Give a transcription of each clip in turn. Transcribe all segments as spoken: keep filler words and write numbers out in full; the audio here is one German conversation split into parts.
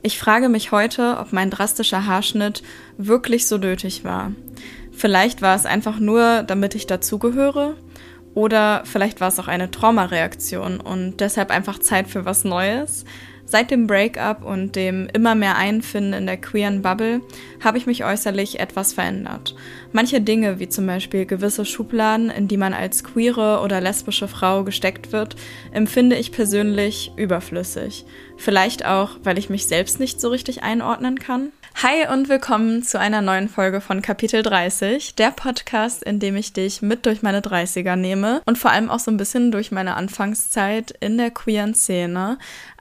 Ich frage mich heute, ob mein drastischer Haarschnitt wirklich so nötig war. Vielleicht war es einfach nur, damit ich dazugehöre, oder vielleicht war es auch eine Traumareaktion und deshalb einfach Zeit für was Neues. Seit dem Breakup und dem immer mehr Einfinden in der queeren Bubble habe ich mich äußerlich etwas verändert. Manche Dinge, wie zum Beispiel gewisse Schubladen, in die man als queere oder lesbische Frau gesteckt wird, empfinde ich persönlich überflüssig. Vielleicht auch, weil ich mich selbst nicht so richtig einordnen kann. Hi und willkommen zu einer neuen Folge von Kapitel dreißig, der Podcast, in dem ich dich mit durch meine dreißiger nehme und vor allem auch so ein bisschen durch meine Anfangszeit in der queeren Szene.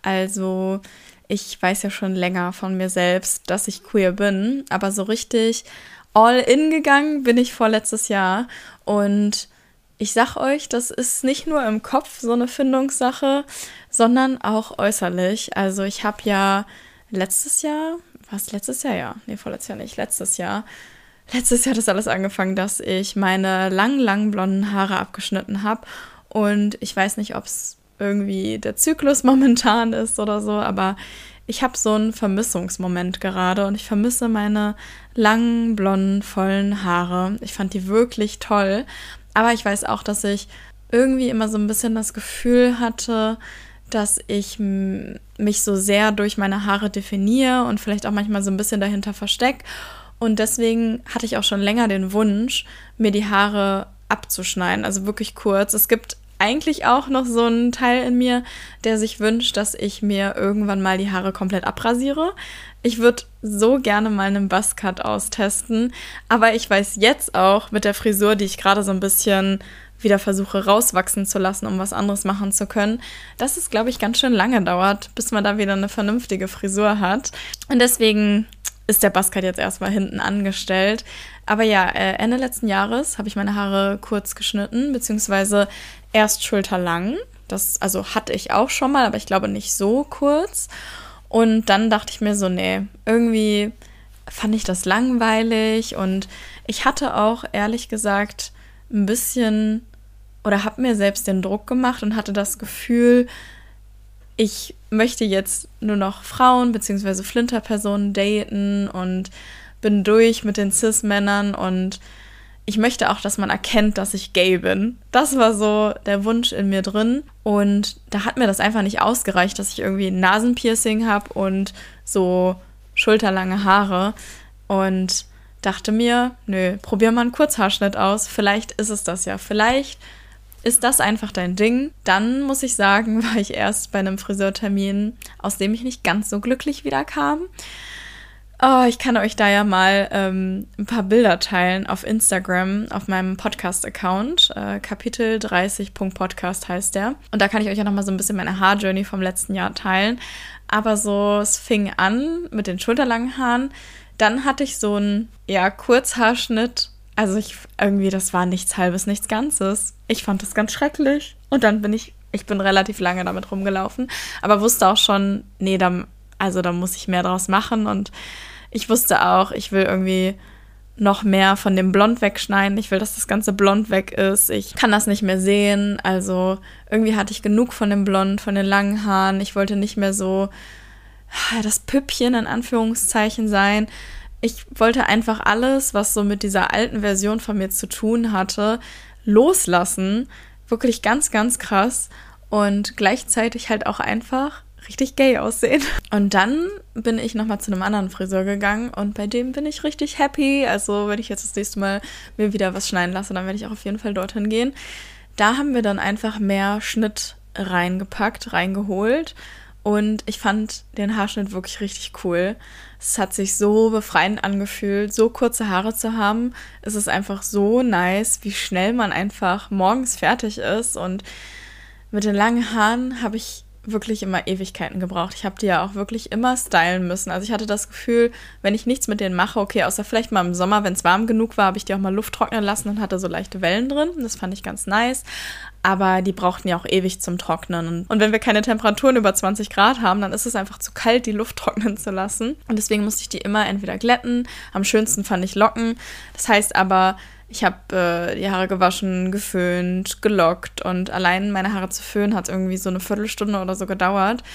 Also ich weiß ja schon länger von mir selbst, dass ich queer bin, aber so richtig all in gegangen bin ich vorletztes Jahr und ich sag euch, das ist nicht nur im Kopf so eine Findungssache, sondern auch äußerlich. Also ich habe ja letztes Jahr, was letztes Jahr? Ja, nee, vorletztes Jahr nicht, letztes Jahr. Letztes Jahr hat das alles angefangen, dass ich meine langen, langen blonden Haare abgeschnitten habe und ich weiß nicht, ob es irgendwie der Zyklus momentan ist oder so, aber ich habe so einen Vermissungsmoment gerade und ich vermisse meine langen, blonden, vollen Haare. Ich fand die wirklich toll, aber ich weiß auch, dass ich irgendwie immer so ein bisschen das Gefühl hatte, dass ich m- mich so sehr durch meine Haare definiere und vielleicht auch manchmal so ein bisschen dahinter verstecke. Und deswegen hatte ich auch schon länger den Wunsch, mir die Haare abzuschneiden, also wirklich kurz. Es gibt eigentlich auch noch so einen Teil in mir, der sich wünscht, dass ich mir irgendwann mal die Haare komplett abrasiere. Ich würde so gerne mal einen Buzzcut austesten, aber ich weiß jetzt auch mit der Frisur, die ich gerade so ein bisschen wieder versuche rauswachsen zu lassen, um was anderes machen zu können, dass es, glaube ich, ganz schön lange dauert, bis man da wieder eine vernünftige Frisur hat. Und deswegen ist der Buzzcut jetzt erstmal hinten angestellt. Aber ja, äh, Ende letzten Jahres habe ich meine Haare kurz geschnitten, beziehungsweise erst schulterlang. Das also hatte ich auch schon mal, aber ich glaube nicht so kurz. Und dann dachte ich mir so, nee, irgendwie fand ich das langweilig. Und ich hatte auch, ehrlich gesagt, ein bisschen oder habe mir selbst den Druck gemacht und hatte das Gefühl, ich möchte jetzt nur noch Frauen bzw. Flinterpersonen daten und bin durch mit den Cis-Männern und ich möchte auch, dass man erkennt, dass ich gay bin. Das war so der Wunsch in mir drin und da hat mir das einfach nicht ausgereicht, dass ich irgendwie ein Nasenpiercing habe und so schulterlange Haare und dachte mir, nö, probier mal einen Kurzhaarschnitt aus, vielleicht ist es das ja, vielleicht ist das einfach dein Ding? Dann muss ich sagen, war ich erst bei einem Friseurtermin, aus dem ich nicht ganz so glücklich wiederkam. Oh, ich kann euch da ja mal ähm, ein paar Bilder teilen auf Instagram, auf meinem Podcast-Account. Äh, Kapitel dreißig Punkt Podcast heißt der. Und da kann ich euch ja nochmal so ein bisschen meine Haarjourney vom letzten Jahr teilen. Aber so, es fing an mit den schulterlangen Haaren. Dann hatte ich so einen, ja, Kurzhaarschnitt. Also ich irgendwie, das war nichts Halbes, nichts Ganzes. Ich fand das ganz schrecklich. Und dann bin ich, ich bin relativ lange damit rumgelaufen, aber wusste auch schon, nee, da, also da muss ich mehr draus machen. Und ich wusste auch, ich will irgendwie noch mehr von dem Blond wegschneiden. Ich will, dass das ganze Blond weg ist. Ich kann das nicht mehr sehen. Also irgendwie hatte ich genug von dem Blond, von den langen Haaren. Ich wollte nicht mehr so das Püppchen in Anführungszeichen sein. Ich wollte einfach alles, was so mit dieser alten Version von mir zu tun hatte, loslassen. Wirklich ganz, ganz krass. Und gleichzeitig halt auch einfach richtig gay aussehen. Und dann bin ich nochmal zu einem anderen Friseur gegangen und bei dem bin ich richtig happy. Also wenn ich jetzt das nächste Mal mir wieder was schneiden lasse, dann werde ich auch auf jeden Fall dorthin gehen. Da haben wir dann einfach mehr Schnitt reingepackt, reingeholt. Und ich fand den Haarschnitt wirklich richtig cool. Es hat sich so befreiend angefühlt, so kurze Haare zu haben. Es ist einfach so nice, wie schnell man einfach morgens fertig ist. Und mit den langen Haaren habe ich wirklich immer Ewigkeiten gebraucht. Ich habe die ja auch wirklich immer stylen müssen. Also ich hatte das Gefühl, wenn ich nichts mit denen mache, okay, außer vielleicht mal im Sommer, wenn es warm genug war, habe ich die auch mal Luft trocknen lassen und hatte so leichte Wellen drin. Das fand ich ganz nice. Aber die brauchten ja auch ewig zum Trocknen. Und wenn wir keine Temperaturen über zwanzig Grad haben, dann ist es einfach zu kalt, die Luft trocknen zu lassen. Und deswegen musste ich die immer entweder glätten. Am schönsten fand ich Locken. Das heißt aber, ich habe äh, die Haare gewaschen, geföhnt, gelockt. Und allein meine Haare zu föhnen hat irgendwie so eine Viertelstunde oder so gedauert.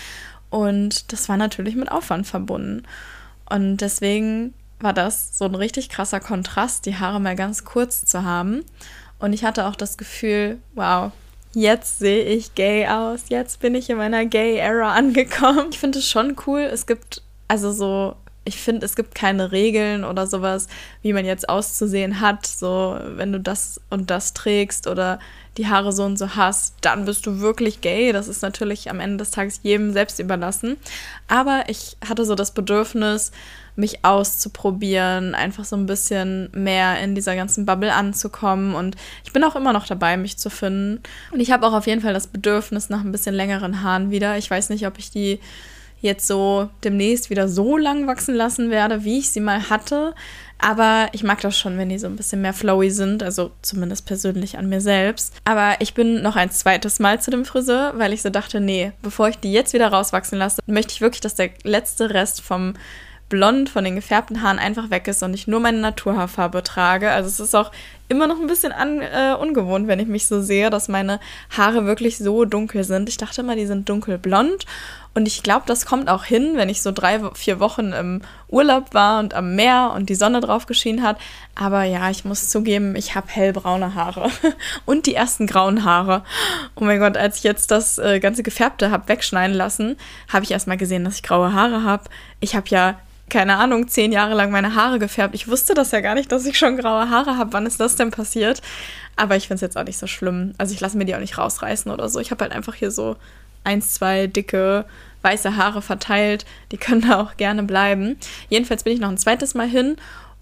Und das war natürlich mit Aufwand verbunden. Und deswegen war das so ein richtig krasser Kontrast, die Haare mal ganz kurz zu haben. Und ich hatte auch das Gefühl, wow, jetzt sehe ich gay aus, jetzt bin ich in meiner Gay-Era angekommen. Ich finde es schon cool, es gibt, also so, ich finde, es gibt keine Regeln oder sowas, wie man jetzt auszusehen hat, so, wenn du das und das trägst oder die Haare so und so hast, dann bist du wirklich gay. Das ist natürlich am Ende des Tages jedem selbst überlassen. Aber ich hatte so das Bedürfnis, mich auszuprobieren, einfach so ein bisschen mehr in dieser ganzen Bubble anzukommen. Und ich bin auch immer noch dabei, mich zu finden. Und ich habe auch auf jeden Fall das Bedürfnis nach ein bisschen längeren Haaren wieder. Ich weiß nicht, ob ich die jetzt so demnächst wieder so lang wachsen lassen werde, wie ich sie mal hatte. Aber ich mag das schon, wenn die so ein bisschen mehr flowy sind, also zumindest persönlich an mir selbst. Aber ich bin noch ein zweites Mal zu dem Friseur, weil ich so dachte, nee, bevor ich die jetzt wieder rauswachsen lasse, möchte ich wirklich, dass der letzte Rest vom Blond, von den gefärbten Haaren einfach weg ist und ich nur meine Naturhaarfarbe trage. Also es ist auch immer noch ein bisschen an, äh, ungewohnt, wenn ich mich so sehe, dass meine Haare wirklich so dunkel sind. Ich dachte immer, die sind dunkelblond und ich glaube, das kommt auch hin, wenn ich so drei, vier Wochen im Urlaub war und am Meer und die Sonne drauf geschienen hat. Aber ja, ich muss zugeben, ich habe hellbraune Haare und die ersten grauen Haare. Oh mein Gott, als ich jetzt das äh, ganze Gefärbte habe wegschneiden lassen, habe ich erst mal gesehen, dass ich graue Haare habe. Ich habe ja keine Ahnung, zehn Jahre lang meine Haare gefärbt. Ich wusste das ja gar nicht, dass ich schon graue Haare habe. Wann ist das denn passiert? Aber ich finde es jetzt auch nicht so schlimm. Also ich lasse mir die auch nicht rausreißen oder so. Ich habe halt einfach hier so eins, zwei dicke, weiße Haare verteilt. Die können da auch gerne bleiben. Jedenfalls bin ich noch ein zweites Mal hin.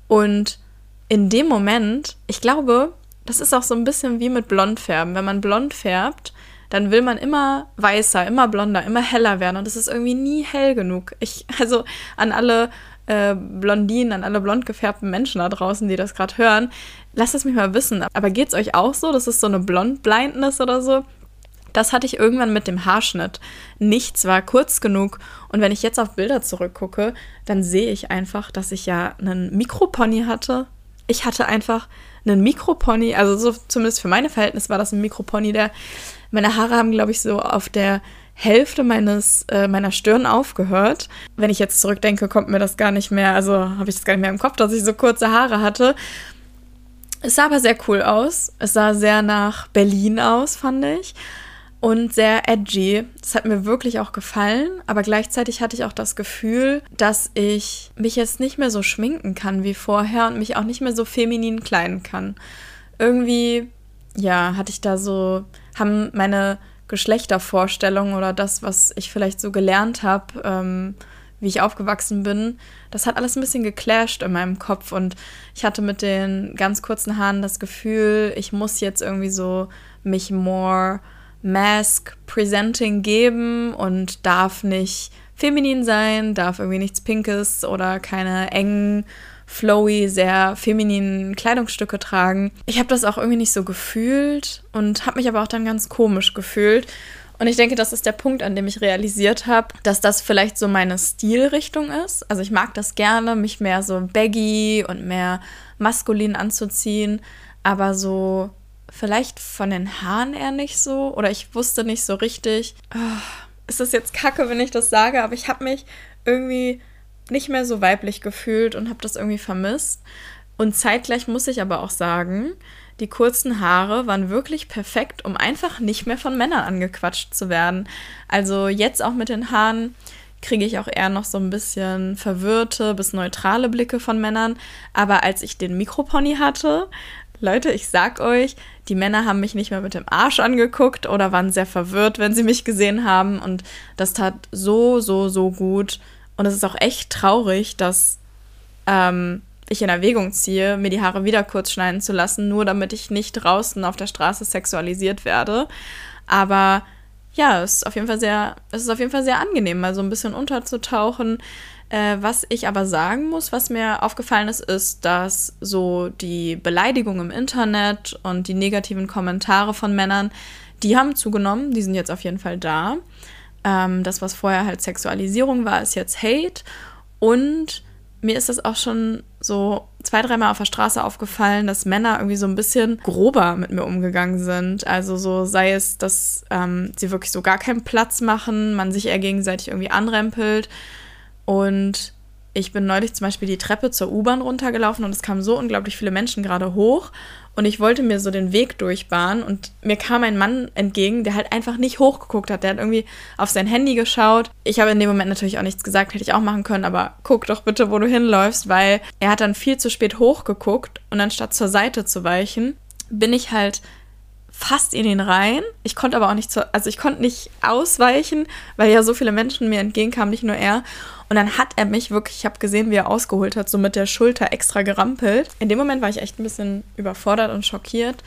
Und in dem Moment, ich glaube, das ist auch so ein bisschen wie mit Blondfärben. Wenn man blond färbt, dann will man immer weißer, immer blonder, immer heller werden. Und es ist irgendwie nie hell genug. Ich, also an alle äh, Blondinen, an alle blond gefärbten Menschen da draußen, die das gerade hören, lasst es mich mal wissen. Aber geht's euch auch so? Das ist so eine Blond-Blindness oder so? Das hatte ich irgendwann mit dem Haarschnitt. Nichts war kurz genug. Und wenn ich jetzt auf Bilder zurückgucke, dann sehe ich einfach, dass ich ja einen Mikropony hatte. Ich hatte einfach einen Mikropony, also so zumindest für meine Verhältnisse war das ein Mikropony, der meine Haare haben, glaube ich, so auf der Hälfte meines äh, meiner Stirn aufgehört. Wenn ich jetzt zurückdenke, kommt mir das gar nicht mehr, also habe ich das gar nicht mehr im Kopf, dass ich so kurze Haare hatte. Es sah aber sehr cool aus. Es sah sehr nach Berlin aus, fand ich. Und sehr edgy. Das hat mir wirklich auch gefallen, aber gleichzeitig hatte ich auch das Gefühl, dass ich mich jetzt nicht mehr so schminken kann wie vorher und mich auch nicht mehr so feminin kleiden kann. Irgendwie, ja, hatte ich da so, haben meine Geschlechtervorstellungen oder das, was ich vielleicht so gelernt habe, ähm, wie ich aufgewachsen bin, das hat alles ein bisschen geclasht in meinem Kopf und ich hatte mit den ganz kurzen Haaren das Gefühl, ich muss jetzt irgendwie so mich more mask presenting geben und darf nicht feminin sein, darf irgendwie nichts Pinkes oder keine engen, flowy, sehr femininen Kleidungsstücke tragen. Ich habe das auch irgendwie nicht so gefühlt und habe mich aber auch dann ganz komisch gefühlt. Und ich denke, das ist der Punkt, an dem ich realisiert habe, dass das vielleicht so meine Stilrichtung ist. Also ich mag das gerne, mich mehr so baggy und mehr maskulin anzuziehen, aber so vielleicht von den Haaren eher nicht so. Oder ich wusste nicht so richtig, oh, ist das jetzt kacke, wenn ich das sage, aber ich habe mich irgendwie nicht mehr so weiblich gefühlt und habe das irgendwie vermisst. Und zeitgleich muss ich aber auch sagen, die kurzen Haare waren wirklich perfekt, um einfach nicht mehr von Männern angequatscht zu werden. Also jetzt auch mit den Haaren kriege ich auch eher noch so ein bisschen verwirrte bis neutrale Blicke von Männern. Aber als ich den Mikropony hatte, Leute, ich sag euch, die Männer haben mich nicht mehr mit dem Arsch angeguckt oder waren sehr verwirrt, wenn sie mich gesehen haben. Und das tat so, so, so gut. Und es ist auch echt traurig, dass ähm, ich in Erwägung ziehe, mir die Haare wieder kurz schneiden zu lassen, nur damit ich nicht draußen auf der Straße sexualisiert werde. Aber ja, es ist auf jeden Fall sehr, es ist auf jeden Fall sehr angenehm, mal so ein bisschen unterzutauchen. Äh, was ich aber sagen muss, was mir aufgefallen ist, ist, dass so die Beleidigung im Internet und die negativen Kommentare von Männern, die haben zugenommen, die sind jetzt auf jeden Fall da. Ähm, das, was vorher halt Sexualisierung war, ist jetzt Hate. Und mir ist das auch schon so zwei, dreimal auf der Straße aufgefallen, dass Männer irgendwie so ein bisschen grober mit mir umgegangen sind. Also so sei es, dass ähm, sie wirklich so gar keinen Platz machen, man sich eher gegenseitig irgendwie anrempelt. Und ich bin neulich zum Beispiel die Treppe zur U-Bahn runtergelaufen und es kamen so unglaublich viele Menschen gerade hoch. Und ich wollte mir so den Weg durchbahnen und mir kam ein Mann entgegen, der halt einfach nicht hochgeguckt hat. Der hat irgendwie auf sein Handy geschaut. Ich habe in dem Moment natürlich auch nichts gesagt, hätte ich auch machen können, aber guck doch bitte, wo du hinläufst, weil er hat dann viel zu spät hochgeguckt und anstatt zur Seite zu weichen, bin ich halt fast in ihn rein. Ich konnte aber auch nicht, zu, also ich konnte nicht ausweichen, weil ja so viele Menschen mir entgegenkamen, nicht nur er. Und dann hat er mich wirklich, ich habe gesehen, wie er ausgeholt hat, so mit der Schulter extra gerampelt. In dem Moment war ich echt ein bisschen überfordert und schockiert.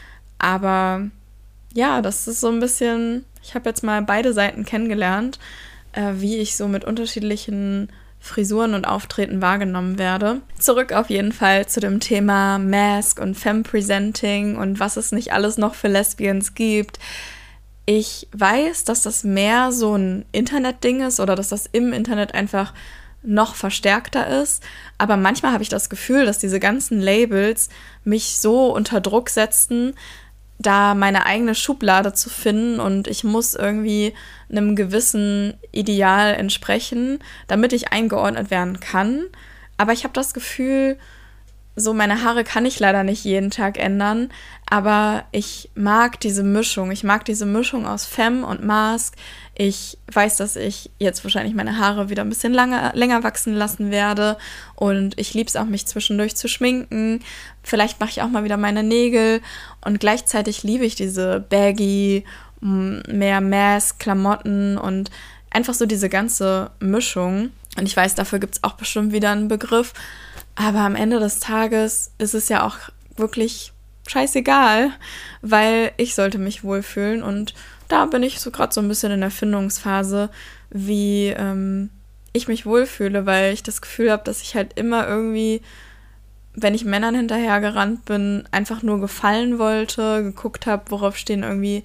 Aber ja, das ist so ein bisschen, ich habe jetzt mal beide Seiten kennengelernt, äh, wie ich so mit unterschiedlichen Frisuren und Auftreten wahrgenommen werde. Zurück auf jeden Fall zu dem Thema Mask und Femme-Presenting und was es nicht alles noch für Lesbians gibt. Ich weiß, dass das mehr so ein Internetding ist oder dass das im Internet einfach noch verstärkter ist. Aber manchmal habe ich das Gefühl, dass diese ganzen Labels mich so unter Druck setzen, da meine eigene Schublade zu finden und ich muss irgendwie einem gewissen Ideal entsprechen, damit ich eingeordnet werden kann. Aber ich habe das Gefühl, so meine Haare kann ich leider nicht jeden Tag ändern, aber ich mag diese Mischung. Ich mag diese Mischung aus Femme und Mask. Ich weiß, dass ich jetzt wahrscheinlich meine Haare wieder ein bisschen lange, länger wachsen lassen werde und ich liebe es auch, mich zwischendurch zu schminken. Vielleicht mache ich auch mal wieder meine Nägel und gleichzeitig liebe ich diese baggy, mehr Mask-Klamotten und einfach so diese ganze Mischung. Und ich weiß, dafür gibt es auch bestimmt wieder einen Begriff, aber am Ende des Tages ist es ja auch wirklich scheißegal, weil ich sollte mich wohlfühlen und da bin ich so gerade so ein bisschen in der Findungsphase, wie ähm, ich mich wohlfühle, weil ich das Gefühl habe, dass ich halt immer irgendwie, wenn ich Männern hinterhergerannt bin, einfach nur gefallen wollte, geguckt habe, worauf stehen irgendwie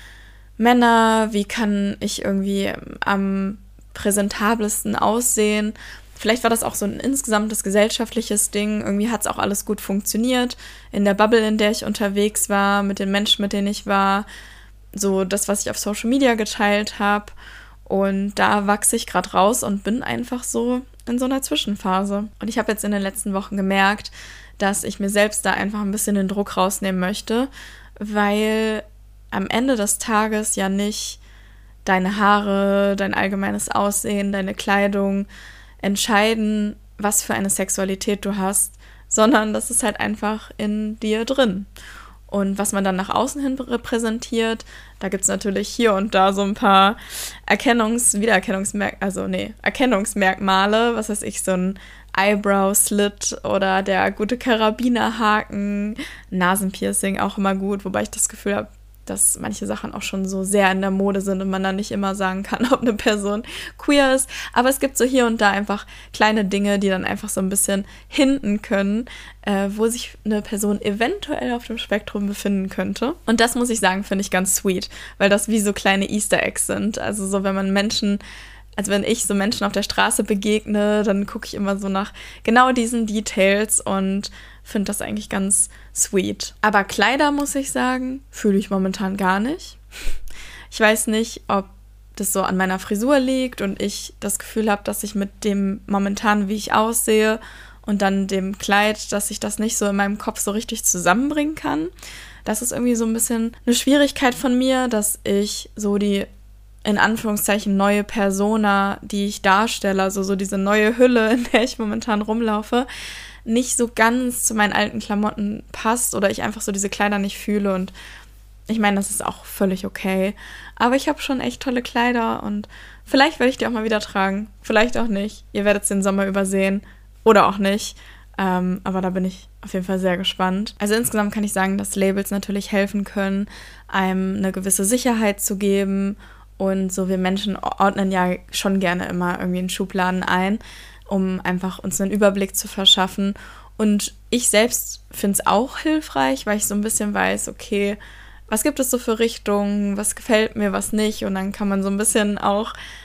Männer, wie kann ich irgendwie am präsentabelsten aussehen. Vielleicht war das auch so ein insgesamtes gesellschaftliches Ding. Irgendwie hat es auch alles gut funktioniert. In der Bubble, in der ich unterwegs war, mit den Menschen, mit denen ich war. So das, was ich auf Social Media geteilt habe. Und da wachse ich gerade raus und bin einfach so in so einer Zwischenphase. Und ich habe jetzt in den letzten Wochen gemerkt, dass ich mir selbst da einfach ein bisschen den Druck rausnehmen möchte, weil am Ende des Tages ja nicht deine Haare, dein allgemeines Aussehen, deine Kleidung entscheiden, was für eine Sexualität du hast, sondern das ist halt einfach in dir drin. Und was man dann nach außen hin repräsentiert, da gibt es natürlich hier und da so ein paar Erkennungs-, Wiedererkennungsmerk-, also nee, Erkennungsmerkmale, was weiß ich, so ein Eyebrow-Slit oder der gute Karabinerhaken, Nasenpiercing auch immer gut, wobei ich das Gefühl habe, dass manche Sachen auch schon so sehr in der Mode sind und man dann nicht immer sagen kann, ob eine Person queer ist. Aber es gibt so hier und da einfach kleine Dinge, die dann einfach so ein bisschen hinten können, äh, wo sich eine Person eventuell auf dem Spektrum befinden könnte. Und das, muss ich sagen, finde ich ganz sweet, weil das wie so kleine Easter Eggs sind. Also so, wenn man Menschen, also wenn ich so Menschen auf der Straße begegne, dann gucke ich immer so nach genau diesen Details und finde das eigentlich ganz sweet. Aber Kleider, muss ich sagen, fühle ich momentan gar nicht. Ich weiß nicht, ob das so an meiner Frisur liegt und ich das Gefühl habe, dass ich mit dem momentan, wie ich aussehe und dann dem Kleid, dass ich das nicht so in meinem Kopf so richtig zusammenbringen kann. Das ist irgendwie so ein bisschen eine Schwierigkeit von mir, dass ich so die in Anführungszeichen neue Persona, die ich darstelle, also so diese neue Hülle, in der ich momentan rumlaufe, nicht so ganz zu meinen alten Klamotten passt oder ich einfach so diese Kleider nicht fühle und ich meine, das ist auch völlig okay. Aber ich habe schon echt tolle Kleider und vielleicht werde ich die auch mal wieder tragen. Vielleicht auch nicht. Ihr werdet es den Sommer übersehen oder auch nicht. Ähm, aber da bin ich auf jeden Fall sehr gespannt. Also insgesamt kann ich sagen, dass Labels natürlich helfen können, einem eine gewisse Sicherheit zu geben. Und so wir Menschen ordnen ja schon gerne immer irgendwie in Schubladen ein, um einfach uns einen Überblick zu verschaffen. Und ich selbst finde es auch hilfreich, weil ich so ein bisschen weiß, okay, was gibt es so für Richtungen, was gefällt mir, was nicht. Und dann kann man so ein bisschen auch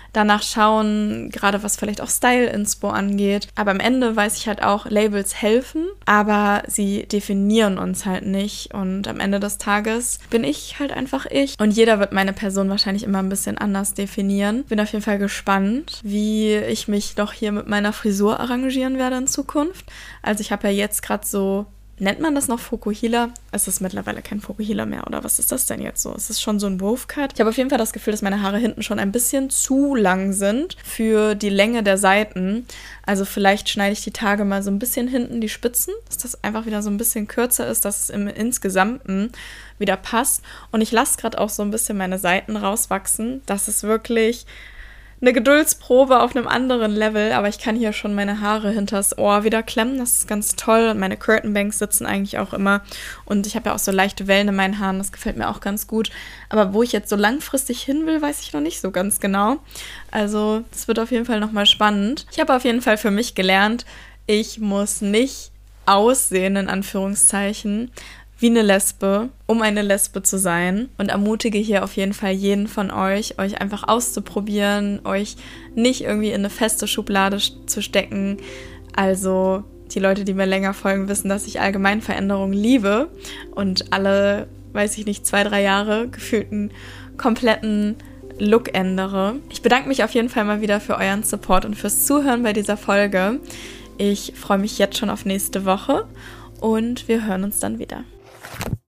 danach schauen, gerade was vielleicht auch Style-Inspo angeht. Aber am Ende weiß ich halt auch, Labels helfen, aber sie definieren uns halt nicht. Und am Ende des Tages bin ich halt einfach ich. Und jeder wird meine Person wahrscheinlich immer ein bisschen anders definieren. Bin auf jeden Fall gespannt, wie ich mich doch hier mit meiner Frisur arrangieren werde in Zukunft. Also ich habe ja jetzt gerade so, nennt man das noch Fukuhila? Es ist mittlerweile kein Fukuhila mehr, oder was ist das denn jetzt so? Es ist schon so ein Wovcut. Ich habe auf jeden Fall das Gefühl, dass meine Haare hinten schon ein bisschen zu lang sind für die Länge der Seiten. Also vielleicht schneide ich die Tage mal so ein bisschen hinten die Spitzen, dass das einfach wieder so ein bisschen kürzer ist, dass es im Insgesamten wieder passt. Und ich lasse gerade auch so ein bisschen meine Seiten rauswachsen. Das ist wirklich eine Geduldsprobe auf einem anderen Level, aber ich kann hier schon meine Haare hinters Ohr wieder klemmen, das ist ganz toll und meine Curtain-Banks sitzen eigentlich auch immer und ich habe ja auch so leichte Wellen in meinen Haaren, das gefällt mir auch ganz gut, aber wo ich jetzt so langfristig hin will, weiß ich noch nicht so ganz genau, also das wird auf jeden Fall nochmal spannend. Ich habe auf jeden Fall für mich gelernt, ich muss nicht aussehen, in Anführungszeichen, wie eine Lesbe, um eine Lesbe zu sein und ermutige hier auf jeden Fall jeden von euch, euch einfach auszuprobieren, euch nicht irgendwie in eine feste Schublade zu stecken. Also die Leute, die mir länger folgen, wissen, dass ich allgemein Veränderungen liebe und alle, weiß ich nicht, zwei, drei Jahre gefühlt einen kompletten Look ändere. Ich bedanke mich auf jeden Fall mal wieder für euren Support und fürs Zuhören bei dieser Folge. Ich freue mich jetzt schon auf nächste Woche und wir hören uns dann wieder.